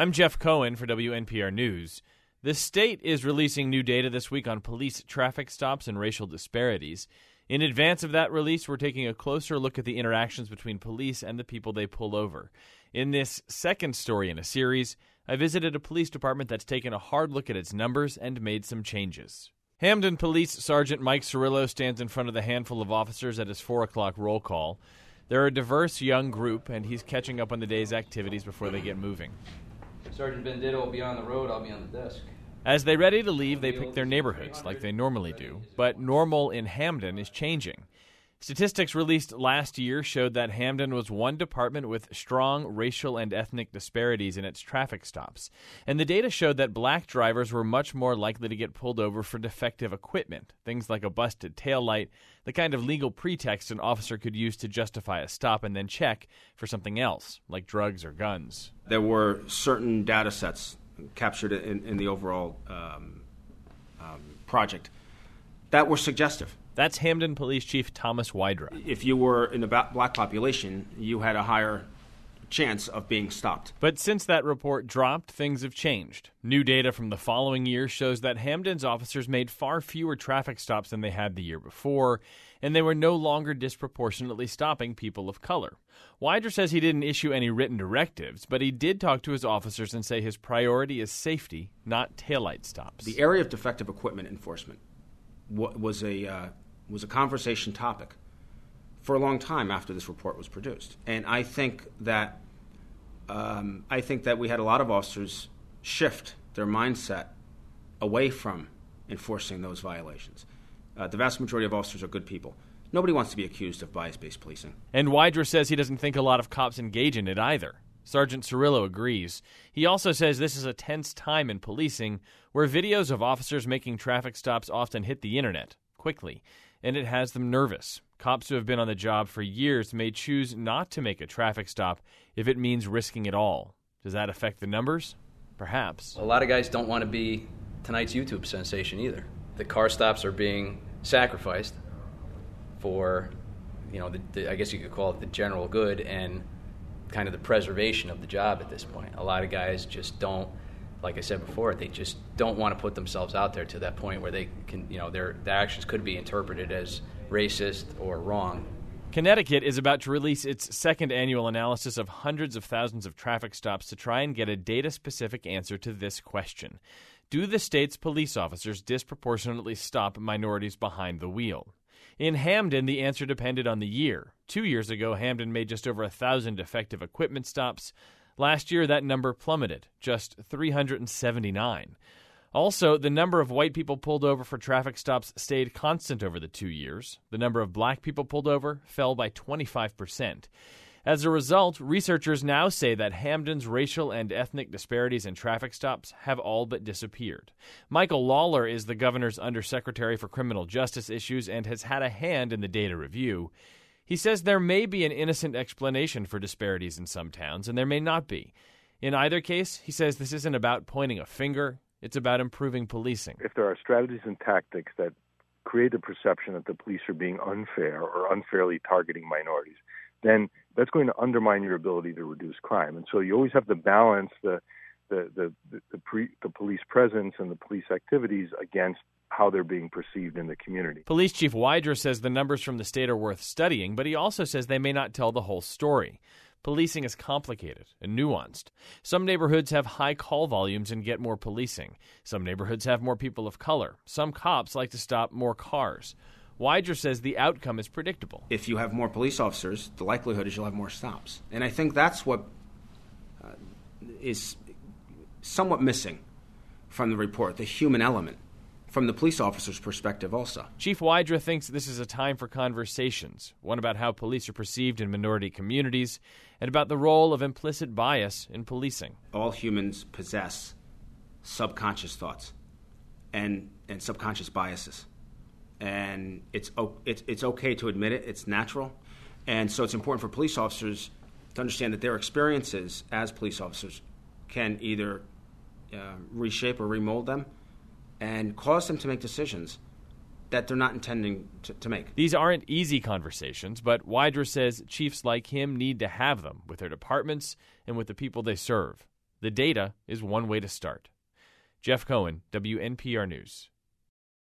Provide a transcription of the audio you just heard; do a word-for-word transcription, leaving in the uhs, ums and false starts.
I'm Jeff Cohen for W N P R News. The state is releasing new data this week on police traffic stops and racial disparities. In advance of that release, we're taking a closer look at the interactions between police and the people they pull over. In this second story in a series, I visited a police department that's taken a hard look at its numbers and made some changes. Hamden Police Sergeant Mike Cirillo stands in front of the handful of officers at his four o'clock roll call. They're a diverse young group, and he's catching up on the day's activities before they get moving. Sergeant Bendito will be on the road, I'll be on the desk. As they're ready to leave, they pick their neighborhoods like they normally do, but normal in Hamden is changing. Statistics released last year showed that Hamden was one department with strong racial and ethnic disparities in its traffic stops, and the data showed that black drivers were much more likely to get pulled over for defective equipment, things like a busted taillight, the kind of legal pretext an officer could use to justify a stop and then check for something else, like drugs or guns. There were certain data sets captured in, in the overall um, um, project that were suggestive. That's Hamden Police Chief Thomas Wydra. If you were in a black population, you had a higher chance of being stopped. But since that report dropped, things have changed. New data from the following year shows that Hamden's officers made far fewer traffic stops than they had the year before, and they were no longer disproportionately stopping people of color. Wydra says he didn't issue any written directives, but he did talk to his officers and say his priority is safety, not taillight stops. The area of defective equipment enforcement was a uh, was a conversation topic for a long time after this report was produced, and I think that um, I think that we had a lot of officers shift their mindset away from enforcing those violations. Uh, the vast majority of officers are good people. Nobody wants to be accused of bias-based policing. And Wydra says he doesn't think a lot of cops engage in it either. Sergeant Cirillo agrees. He also says this is a tense time in policing where videos of officers making traffic stops often hit the internet quickly, and it has them nervous. Cops who have been on the job for years may choose not to make a traffic stop if it means risking it all. Does that affect the numbers? Perhaps. A lot of guys don't want to be tonight's YouTube sensation either. The car stops are being sacrificed for, you know, the, the, I guess you could call it the general good and kind of the preservation of the job at this point. A lot of guys just don't, like I said before, they just don't want to put themselves out there to that point where they can, you know, their, their actions could be interpreted as racist or wrong. Connecticut is about to release its second annual analysis of hundreds of thousands of traffic stops to try and get a data-specific answer to this question. Do the state's police officers disproportionately stop minorities behind the wheel? In Hamden, the answer depended on the year. Two years ago, Hamden made just over a thousand defective equipment stops. Last year, that number plummeted, just three hundred seventy-nine. Also, the number of white people pulled over for traffic stops stayed constant over the two years. The number of black people pulled over fell by twenty-five percent. As a result, researchers now say that Hamden's racial and ethnic disparities in traffic stops have all but disappeared. Michael Lawler is the governor's undersecretary for criminal justice issues and has had a hand in the data review. He says there may be an innocent explanation for disparities in some towns, and there may not be. In either case, he says this isn't about pointing a finger, it's about improving policing. If there are strategies and tactics that create the perception that the police are being unfair or unfairly targeting minorities, then that's going to undermine your ability to reduce crime. And so you always have to balance the the the the, the, pre, the police presence and the police activities against how they're being perceived in the community. Police Chief Wydra says the numbers from the state are worth studying, but he also says they may not tell the whole story. Policing is complicated and nuanced. Some neighborhoods have high call volumes and get more policing. Some neighborhoods have more people of color. Some cops like to stop more cars. Wydra says the outcome is predictable. If you have more police officers, the likelihood is you'll have more stops. And I think that's what uh, is somewhat missing from the report, the human element, from the police officer's perspective also. Chief Wydra thinks this is a time for conversations, one about how police are perceived in minority communities and about the role of implicit bias in policing. All humans possess subconscious thoughts and, and subconscious biases. And it's, it's it's okay to admit it. It's natural. And so it's important for police officers to understand that their experiences as police officers can either uh, reshape or remold them and cause them to make decisions that they're not intending to, to make. These aren't easy conversations, but Wydra says chiefs like him need to have them with their departments and with the people they serve. The data is one way to start. Jeff Cohen, W N P R News.